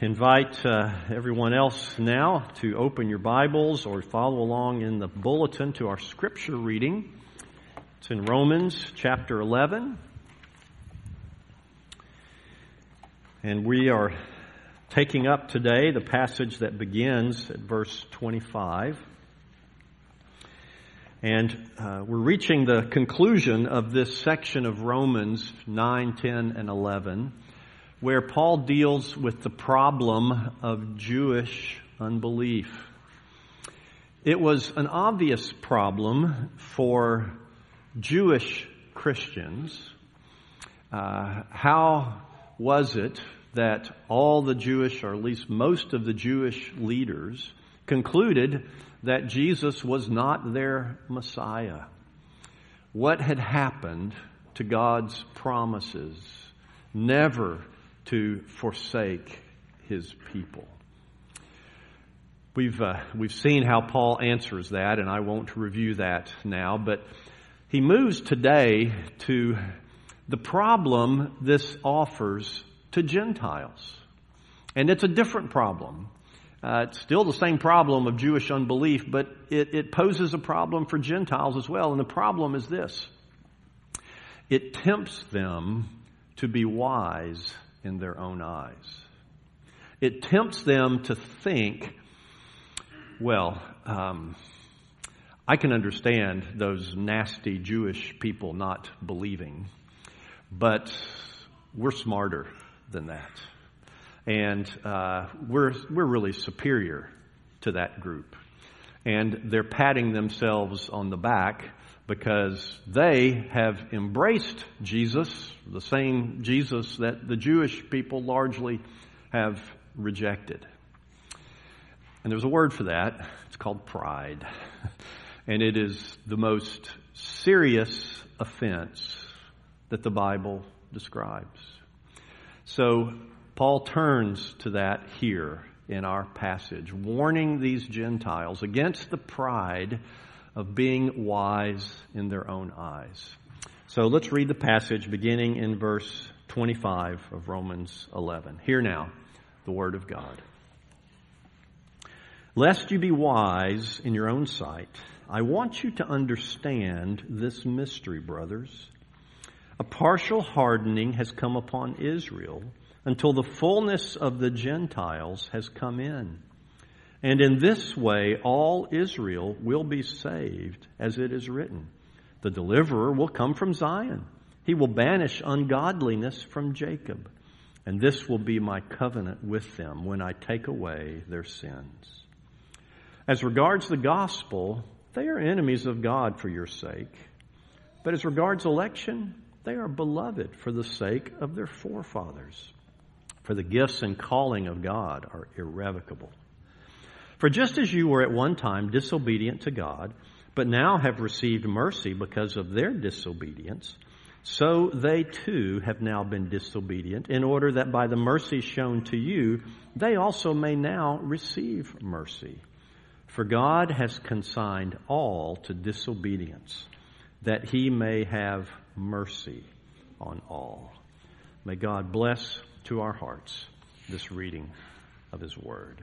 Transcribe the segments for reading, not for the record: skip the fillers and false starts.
Invite everyone else now to open your Bibles or follow along in the bulletin to our scripture reading. It's in Romans chapter 11. And we are taking up today the passage that begins at verse 25. And we're reaching the conclusion of this section of Romans 9, 10, and 11, where Paul deals with the problem of Jewish unbelief. It was an obvious problem for Jewish Christians. How was it that all the Jewish, or at least most of the Jewish leaders, concluded that Jesus was not their Messiah? What had happened to God's promises never to forsake His people? We've seen how Paul answers that, and I won't review that now, but he moves today to the problem this offers to Gentiles. And it's a different problem. It's still the same problem of Jewish unbelief, but it poses a problem for Gentiles as well. And the problem is this: it tempts them to be wise in their own eyes. It tempts them to think, well, I can understand those nasty Jewish people not believing, but we're smarter than that. And we're really superior to that group. And they're patting themselves on the back because they have embraced Jesus, the same Jesus that the Jewish people largely have rejected. And there's a word for that. It's called pride. And it is the most serious offense that the Bible describes. So Paul turns to that here in our passage, warning these Gentiles against the pride of being wise in their own eyes. So let's read the passage beginning in verse 25 of Romans 11. Hear now the word of God. Lest you be wise in your own sight, I want you to understand this mystery, brothers. A partial hardening has come upon Israel until the fullness of the Gentiles has come in. And in this way, all Israel will be saved, as it is written. The deliverer will come from Zion. He will banish ungodliness from Jacob. And this will be my covenant with them when I take away their sins. As regards the gospel, they are enemies of God for your sake. But as regards election, they are beloved for the sake of their forefathers. For the gifts and calling of God are irrevocable. For just as you were at one time disobedient to God, but now have received mercy because of their disobedience, so they too have now been disobedient, in order that by the mercy shown to you, they also may now receive mercy. For God has consigned all to disobedience, that He may have mercy on all. May God bless to our hearts this reading of His Word.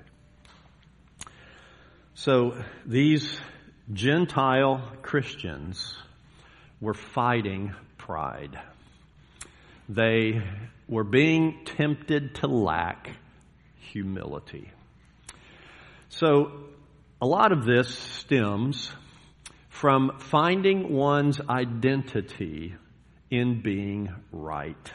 So these Gentile Christians were fighting pride. They were being tempted to lack humility. So a lot of this stems from finding one's identity in being right.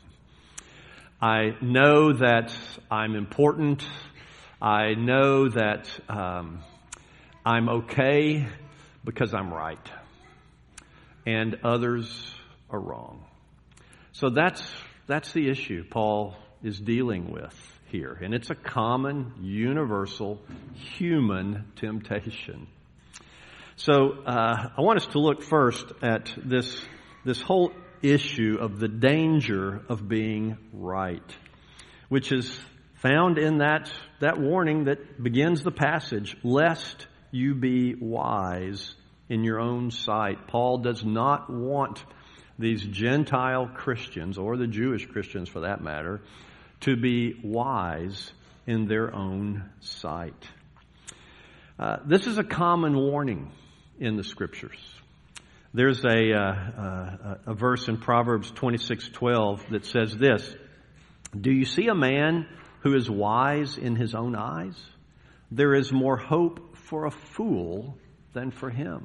I know that I'm important. I know that I'm okay because I'm right, and others are wrong. So that's the issue Paul is dealing with here, and it's a common, universal, human temptation. So I want us to look first at this whole issue of the danger of being right, which is found in that warning that begins the passage, lest you be wise in your own sight. Paul does not want these Gentile Christians, or the Jewish Christians for that matter, to be wise in their own sight. This is a common warning in the Scriptures. There's a verse in Proverbs 26:12 that says this: "Do you see a man who is wise in his own eyes? There is more hope for a fool than for him."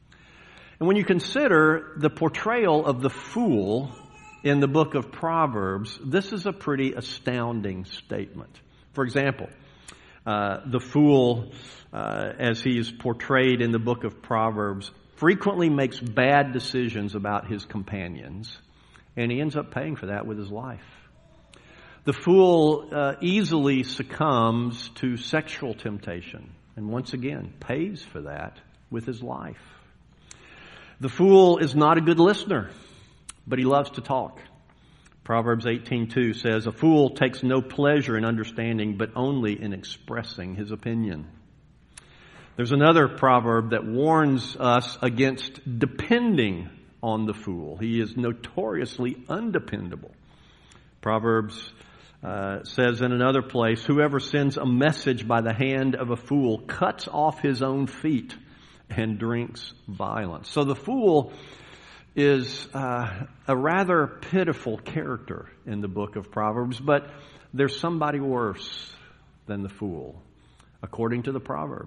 And when you consider the portrayal of the fool in the book of Proverbs, this is a pretty astounding statement. For example, the fool, as he is portrayed in the book of Proverbs, frequently makes bad decisions about his companions, and he ends up paying for that with his life. The fool easily succumbs to sexual temptation, and once again pays for that with his life. The fool is not a good listener, but he loves to talk. Proverbs 18:2 says, "A fool takes no pleasure in understanding, but only in expressing his opinion." There's another proverb that warns us against depending on the fool. He is notoriously undependable. Proverbs says in another place, "Whoever sends a message by the hand of a fool cuts off his own feet and drinks violence." So the fool is a rather pitiful character in the book of Proverbs, but there's somebody worse than the fool, according to the proverb.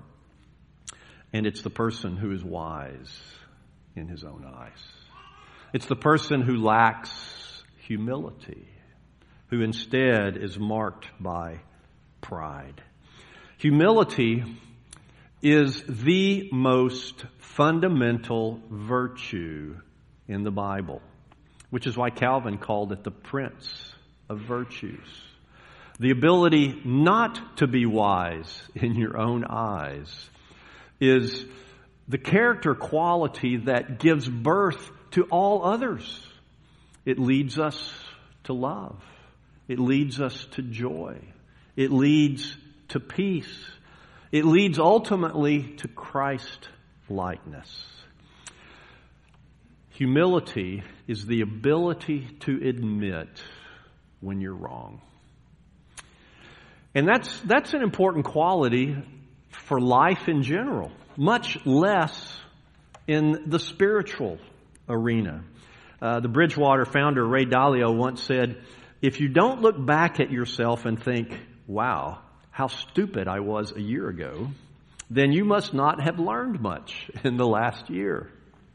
And it's the person who is wise in his own eyes. It's the person who lacks humility, who instead is marked by pride. Humility is the most fundamental virtue in the Bible, which is why Calvin called it the prince of virtues. The ability not to be wise in your own eyes is the character quality that gives birth to all others. It leads us to love. It leads us to joy. It leads to peace. It leads ultimately to Christ-likeness. Humility is the ability to admit when you're wrong. And that's an important quality for life in general, much less in the spiritual arena. The Bridgewater founder Ray Dalio once said, "If you don't look back at yourself and think, 'Wow, how stupid I was a year ago,' then you must not have learned much in the last year."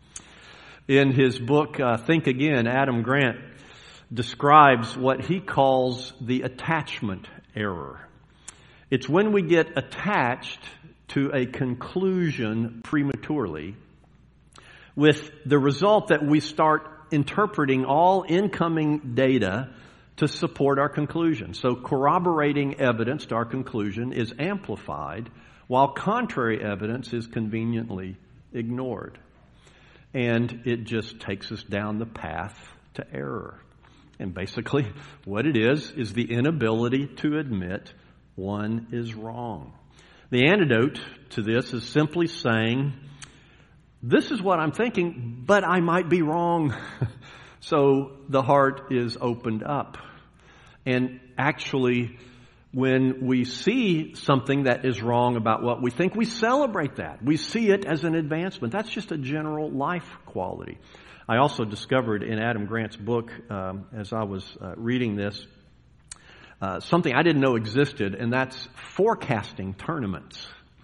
In his book, Think Again, Adam Grant describes what he calls the attachment error. It's when we get attached to a conclusion prematurely, with the result that we start interpreting all incoming data to support our conclusion. So corroborating evidence to our conclusion is amplified, while contrary evidence is conveniently ignored. And it just takes us down the path to error. And basically, what it is the inability to admit one is wrong. The antidote to this is simply saying, "This is what I'm thinking, but I might be wrong." So the heart is opened up. And actually, when we see something that is wrong about what we think, we celebrate that. We see it as an advancement. That's just a general life quality. I also discovered in Adam Grant's book, as I was reading this, something I didn't know existed, and that's forecasting tournaments.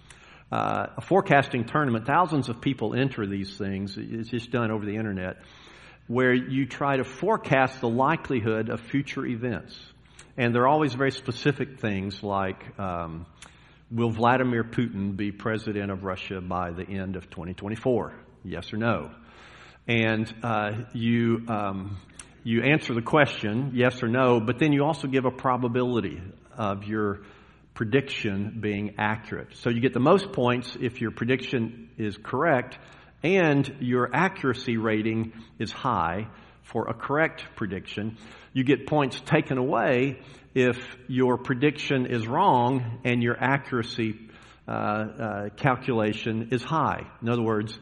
A forecasting tournament, thousands of people enter these things. It's just done over the internet, where you try to forecast the likelihood of future events. And they're always very specific things like, will Vladimir Putin be president of Russia by the end of 2024? Yes or no? And you answer the question, yes or no, but then you also give a probability of your prediction being accurate. So you get the most points if your prediction is correct, and your accuracy rating is high for a correct prediction. You get points taken away if your prediction is wrong and your accuracy calculation is high. In other words,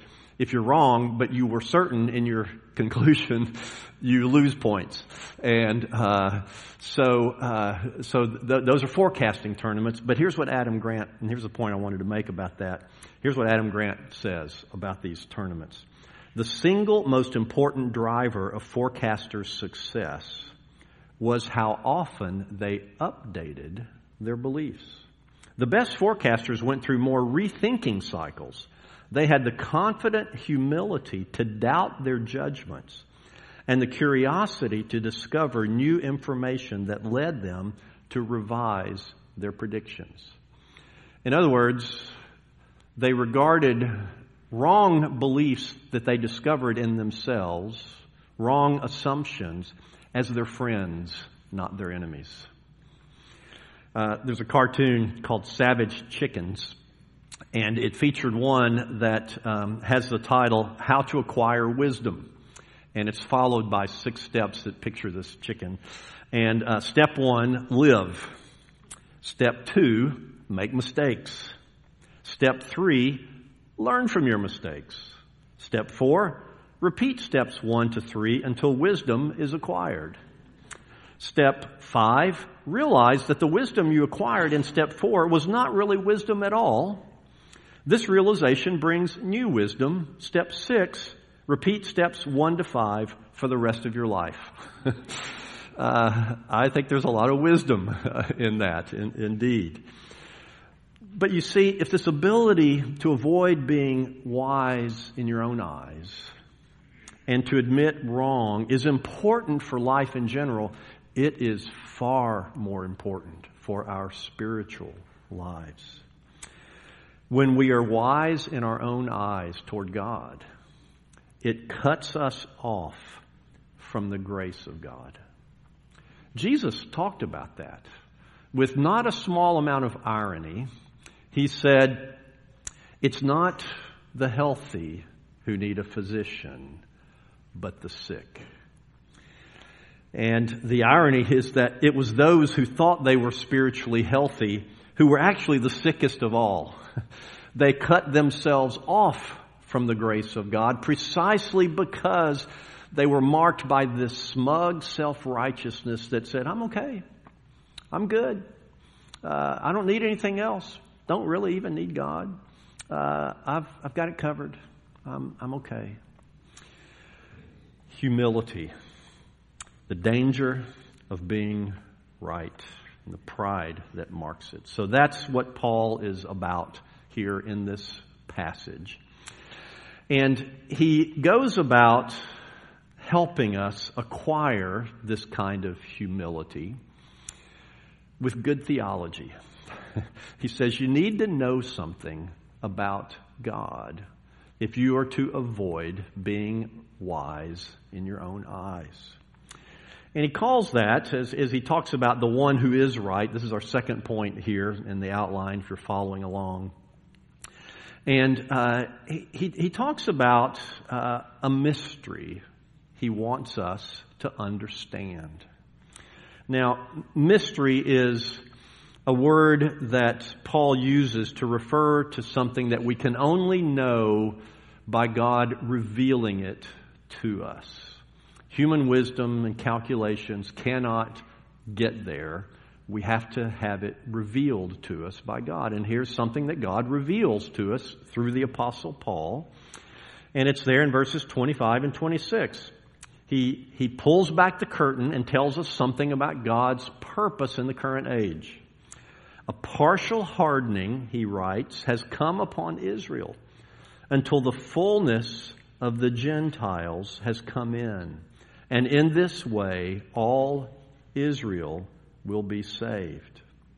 If you're wrong, but you were certain in your conclusion, you lose points. And those are forecasting tournaments. But here's what Adam Grant, and here's the point I wanted to make about that. Here's what Adam Grant says about these tournaments. The single most important driver of forecasters' success was how often they updated their beliefs. The best forecasters went through more rethinking cycles. They had the confident humility to doubt their judgments and the curiosity to discover new information that led them to revise their predictions. In other words, they regarded wrong beliefs that they discovered in themselves, wrong assumptions, as their friends, not their enemies. There's a cartoon called Savage Chickens, and it featured one that has the title, How to Acquire Wisdom. And it's followed by 6 steps that picture this chicken. And step 1, live. Step 2, make mistakes. Step 3, learn from your mistakes. Step 4, repeat steps 1 to 3 until wisdom is acquired. Step 5, realize that the wisdom you acquired in step 4 was not really wisdom at all. This realization brings new wisdom. Step 6, repeat steps 1 to 5 for the rest of your life. I think there's a lot of wisdom in that, indeed. But you see, if this ability to avoid being wise in your own eyes and to admit wrong is important for life in general, it is far more important for our spiritual lives. When we are wise in our own eyes toward God, it cuts us off from the grace of God. Jesus talked about that with not a small amount of irony. He said, it's not the healthy who need a physician, but the sick. And the irony is that it was those who thought they were spiritually healthy who were actually the sickest of all. They cut themselves off from the grace of God precisely because they were marked by this smug self-righteousness that said, I'm okay. I'm good. I don't need anything else. Don't really even need God. I've got it covered. I'm okay. Humility. The danger of being right and the pride that marks it. So that's what Paul is about here in this passage. And he goes about helping us acquire this kind of humility with good theology. He says you need to know something about God if you are to avoid being wise in your own eyes. And he calls that, as he talks about the one who is right, this is our second point here in the outline if you're following along. And he talks about a mystery he wants us to understand. Now, mystery is a word that Paul uses to refer to something that we can only know by God revealing it to us. Human wisdom and calculations cannot get there. We have to have it revealed to us by God. And here's something that God reveals to us through the Apostle Paul. And it's there in verses 25 and 26. He pulls back the curtain and tells us something about God's purpose in the current age. A partial hardening, he writes, has come upon Israel until the fullness of the Gentiles has come in. And in this way, all Israel will be saved.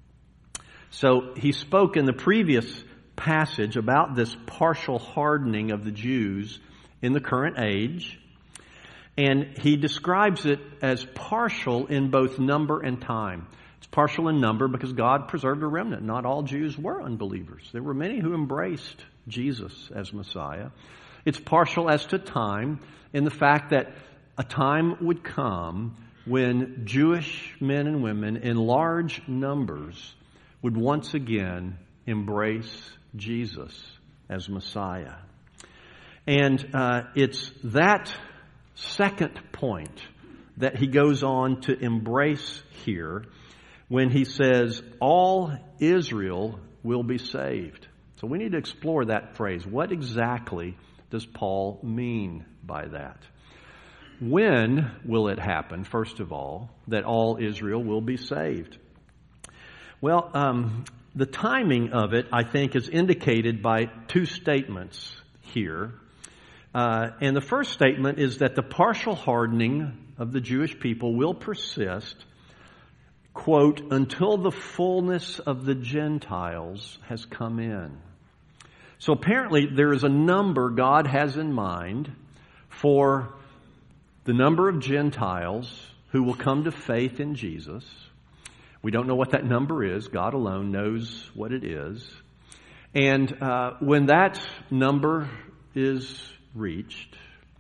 So he spoke in the previous passage about this partial hardening of the Jews in the current age. And he describes it as partial in both number and time. It's partial in number because God preserved a remnant. Not all Jews were unbelievers. There were many who embraced Jesus as Messiah. It's partial as to time in the fact that a time would come when Jewish men and women in large numbers would once again embrace Jesus as Messiah. And it's that second point that he goes on to embrace here when he says, all Israel will be saved. So we need to explore that phrase. What exactly does Paul mean by that? When will it happen, first of all, that all Israel will be saved? Well, the timing of it, I think, is indicated by two statements here. And the first statement is that the partial hardening of the Jewish people will persist, quote, until the fullness of the Gentiles has come in. So apparently there is a number God has in mind for the number of Gentiles who will come to faith in Jesus. We don't know what that number is. God alone knows what it is. And when that number is reached,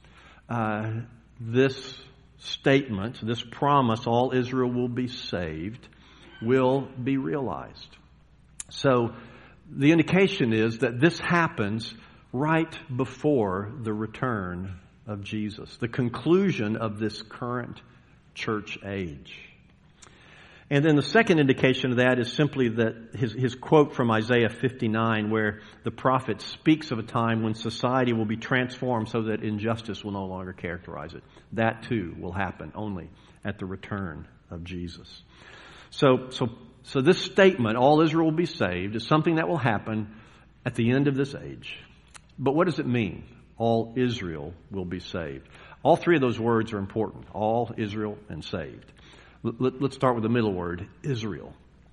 this statement, this promise, all Israel will be saved, will be realized. So the indication is that this happens right before the return of Jesus, the conclusion of this current church age. And then the second indication of that is simply that his quote from Isaiah 59, where the prophet speaks of a time when society will be transformed so that injustice will no longer characterize it. That too will happen only at the return of Jesus. So this statement, all Israel will be saved, is something that will happen at the end of this age. But what does it mean? All Israel will be saved. All three of those words are important. All Israel and saved. Let's start with the middle word, Israel.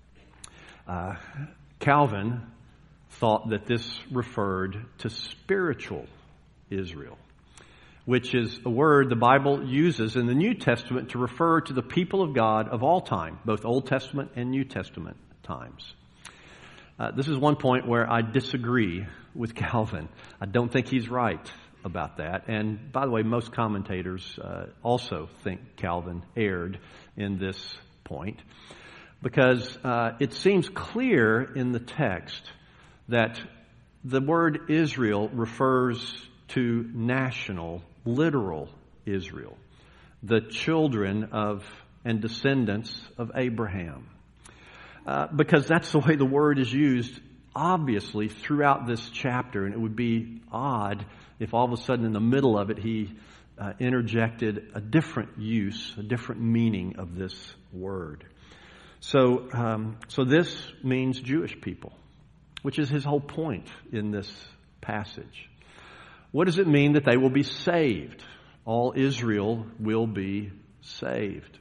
Calvin thought that this referred to spiritual Israel, which is a word the Bible uses in the New Testament to refer to the people of God of all time, both Old Testament and New Testament times. This is one point where I disagree with Calvin. I don't think he's right about that. And by the way, most commentators also think Calvin erred in this point, because it seems clear in the text that the word Israel refers to national, literal Israel, the children of and descendants of Abraham. Because that's the way the word is used, obviously, throughout this chapter. And it would be odd if all of a sudden in the middle of it he interjected a different use, a different meaning of this word. So this means Jewish people, which is his whole point in this passage. What does it mean that they will be saved? All Israel will be saved.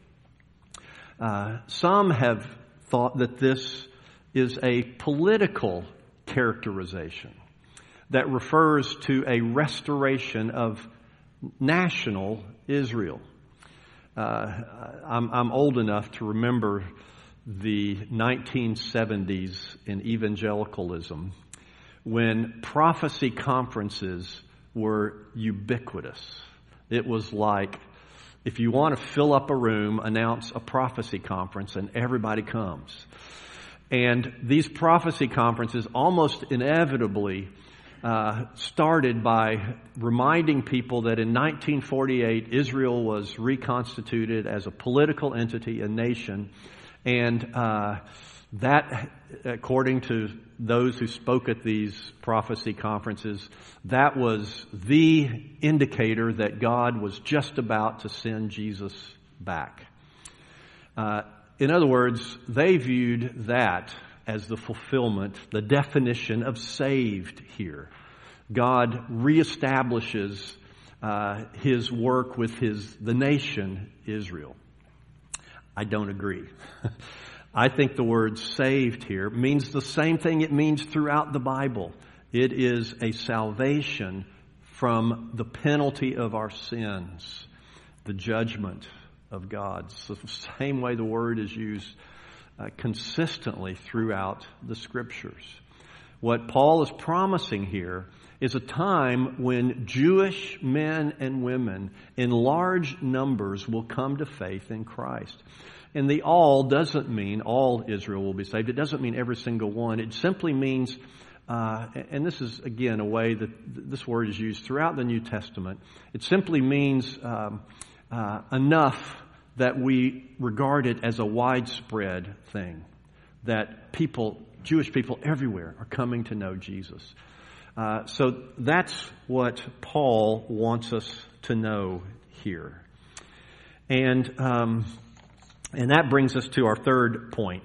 Some have thought that this is a political characterization that refers to a restoration of national Israel. I'm old enough to remember the 1970s in evangelicalism when prophecy conferences were ubiquitous. It was like, if you want to fill up a room, announce a prophecy conference and everybody comes. And these prophecy conferences almost inevitably started by reminding people that in 1948 Israel was reconstituted as a political entity, a nation, and that, according to those who spoke at these prophecy conferences, that was the indicator that God was just about to send Jesus back. In other words, they viewed that as the fulfillment, the definition of saved here. God reestablishes his work with the nation Israel. I don't agree. I think the word saved here means the same thing it means throughout the Bible. It is a salvation from the penalty of our sins, the judgment of God. It's the same way the word is used consistently throughout the Scriptures. What Paul is promising here is a time when Jewish men and women in large numbers will come to faith in Christ. And the all doesn't mean all Israel will be saved. It doesn't mean every single one. It simply means and this is, again, a way that this word is used throughout the New Testament. It simply means enough that we regard it as a widespread thing, that Jewish people everywhere are coming to know Jesus. So that's what Paul wants us to know here. And that brings us to our third point.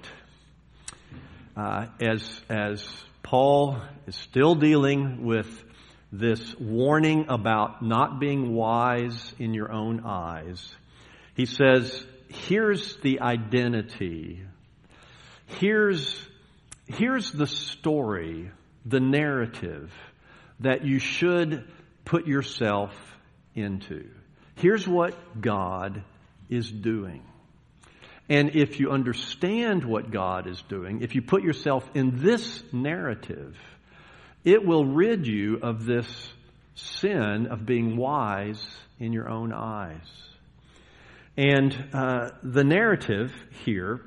As Paul is still dealing with this warning about not being wise in your own eyes, he says, here's the identity. Here's the story, the narrative that you should put yourself into. Here's what God is doing. And if you understand what God is doing, if you put yourself in this narrative, it will rid you of this sin of being wise in your own eyes. And the narrative here,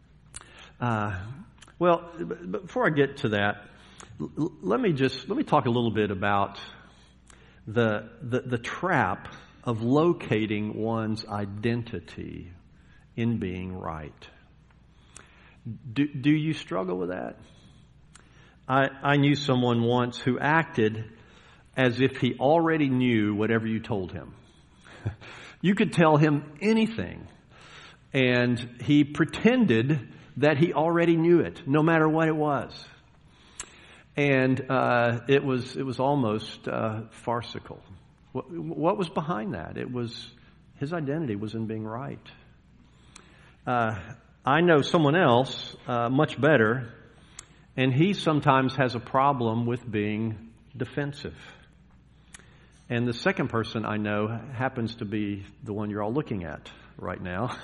well, before I get to that, let me talk a little bit about the trap of locating one's identity in being right. Do you struggle with that? I knew someone once who acted as if he already knew whatever you told him. You could tell him anything, and he pretended that he already knew it, no matter what it was. And it was almost farcical. What was behind that? It was his identity was in being right. I know someone else much better, and he sometimes has a problem with being defensive. And the second person I know happens to be the one you're all looking at right now.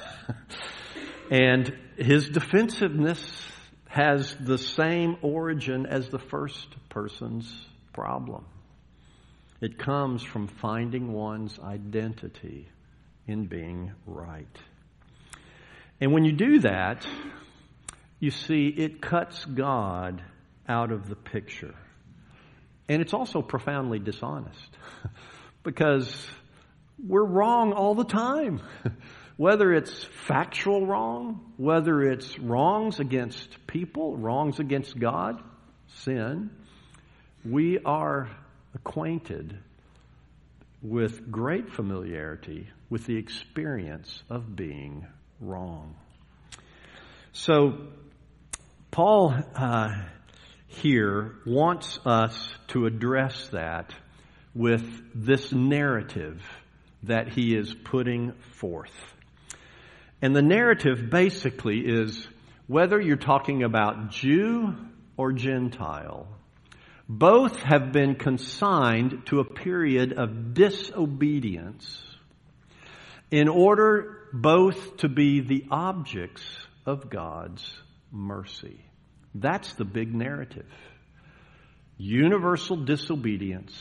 And his defensiveness has the same origin as the first person's problem. It comes from finding one's identity in being right. And when you do that, you see it cuts God out of the picture. And it's also profoundly dishonest because we're wrong all the time. Whether it's factual wrong, whether it's wrongs against people, wrongs against God, sin, we are acquainted with great familiarity with the experience of being wrong. So, Paul here wants us to address that with this narrative that he is putting forth. And the narrative basically is whether you're talking about Jew or Gentile, both have been consigned to a period of disobedience in order both to be the objects of God's mercy. That's the big narrative. Universal disobedience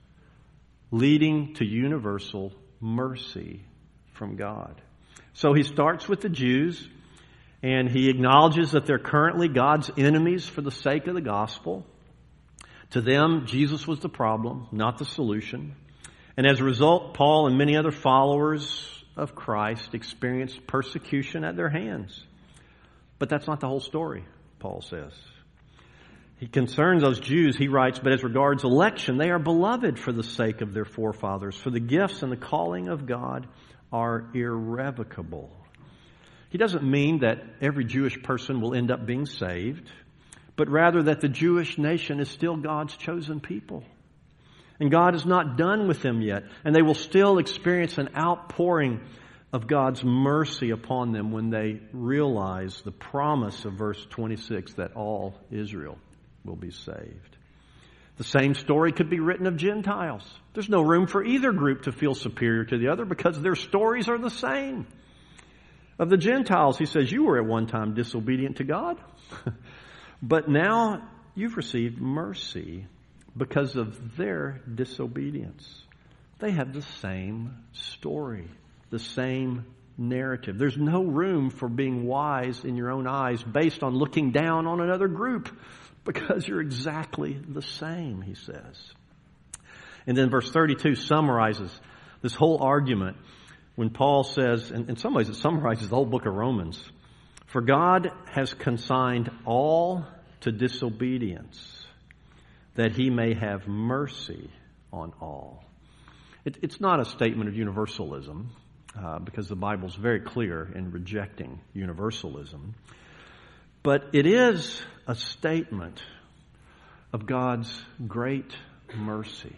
leading to universal mercy from God. So he starts with the Jews, and he acknowledges that they're currently God's enemies for the sake of the gospel. To them, Jesus was the problem, not the solution. And as a result, Paul and many other followers of Christ experienced persecution at their hands. But that's not the whole story, Paul says. He concerns those Jews, he writes, but as regards election, they are beloved for the sake of their forefathers, for the gifts and the calling of God are irrevocable. He doesn't mean that every Jewish person will end up being saved, but rather that the Jewish nation is still God's chosen people. And God is not done with them yet, and they will still experience an outpouring of God's mercy upon them when they realize the promise of verse 26 that all Israel will be saved. The same story could be written of Gentiles. There's no room for either group to feel superior to the other because their stories are the same. Of the Gentiles, he says, you were at one time disobedient to God, but now you've received mercy because of their disobedience. They have the same story, the same narrative. There's no room for being wise in your own eyes based on looking down on another group, because you're exactly the same, he says. And then verse 32 summarizes this whole argument when Paul says, and in some ways it summarizes the whole book of Romans, "For God has consigned all to disobedience, that he may have mercy on all." It's not a statement of universalism, because the Bible's very clear in rejecting universalism. But it is a statement of God's great mercy.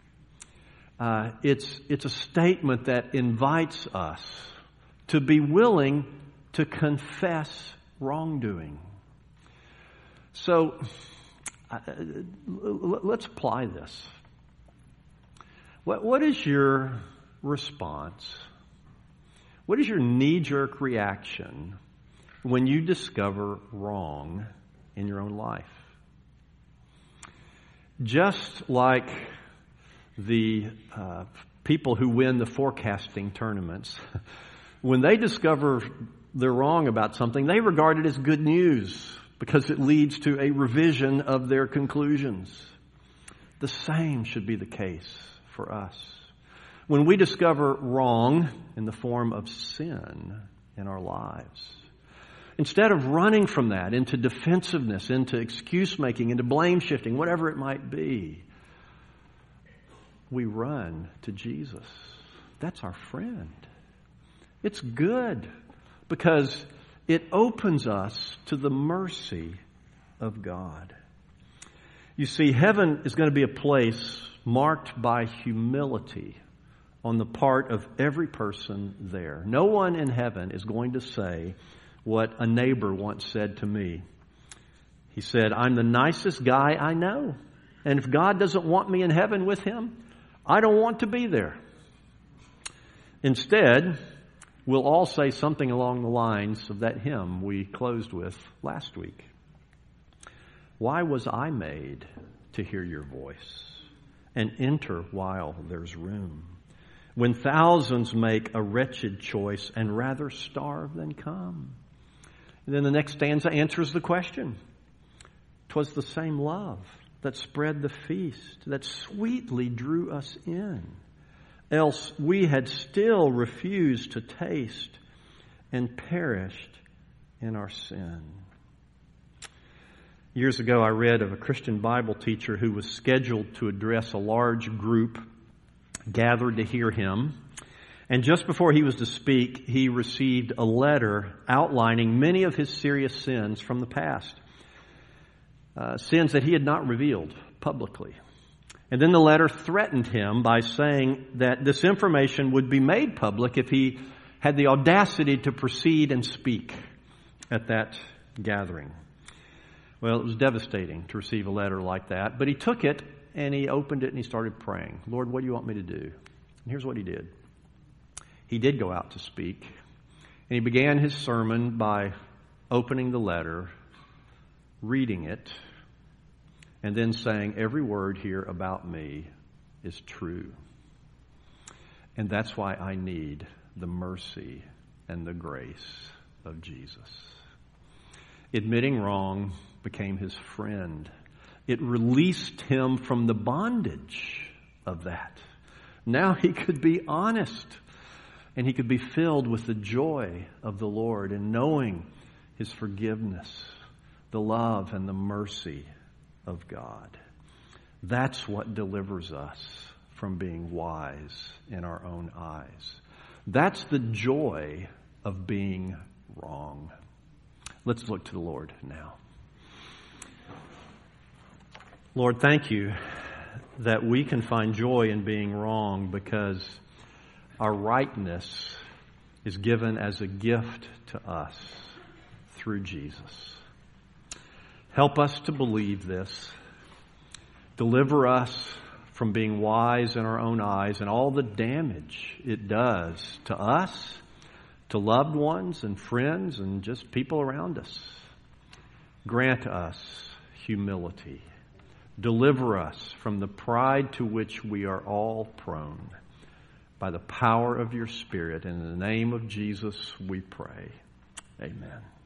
It's a statement that invites us to be willing to confess wrongdoing. So let's apply this. What is your response? What is your knee-jerk reaction when you discover wrong in your own life? Just like the people who win the forecasting tournaments, when they discover they're wrong about something, they regard it as good news because it leads to a revision of their conclusions. The same should be the case for us. When we discover wrong in the form of sin in our lives, instead of running from that into defensiveness, into excuse-making, into blame-shifting, whatever it might be, we run to Jesus. That's our friend. It's good because it opens us to the mercy of God. You see, heaven is going to be a place marked by humility on the part of every person there. No one in heaven is going to say what a neighbor once said to me. He said, "I'm the nicest guy I know. And if God doesn't want me in heaven with him, I don't want to be there." Instead, we'll all say something along the lines of that hymn we closed with last week. "Why was I made to hear your voice and enter while there's room? When thousands make a wretched choice and rather starve than come." And then the next stanza answers the question. "'Twas the same love that spread the feast, that sweetly drew us in. Else we had still refused to taste and perished in our sin." Years ago, I read of a Christian Bible teacher who was scheduled to address a large group gathered to hear him. And just before he was to speak, he received a letter outlining many of his serious sins from the past. Sins that he had not revealed publicly. And then the letter threatened him by saying that this information would be made public if he had the audacity to proceed and speak at that gathering. Well, it was devastating to receive a letter like that, but he took it and he opened it and he started praying. "Lord, what do you want me to do?" And here's what he did. He did go out to speak, and he began his sermon by opening the letter, reading it, and then saying, "Every word here about me is true. And that's why I need the mercy and the grace of Jesus." Admitting wrong became his friend. It released him from the bondage of that. Now he could be honest, and he could be filled with the joy of the Lord and knowing his forgiveness, the love and the mercy of God. That's what delivers us from being wise in our own eyes. That's the joy of being wrong. Let's look to the Lord now. Lord, thank you that we can find joy in being wrong because our rightness is given as a gift to us through Jesus. Help us to believe this. Deliver us from being wise in our own eyes and all the damage it does to us, to loved ones and friends and just people around us. Grant us humility. Deliver us from the pride to which we are all prone. by the power of your Spirit. In the name of Jesus we pray. Amen.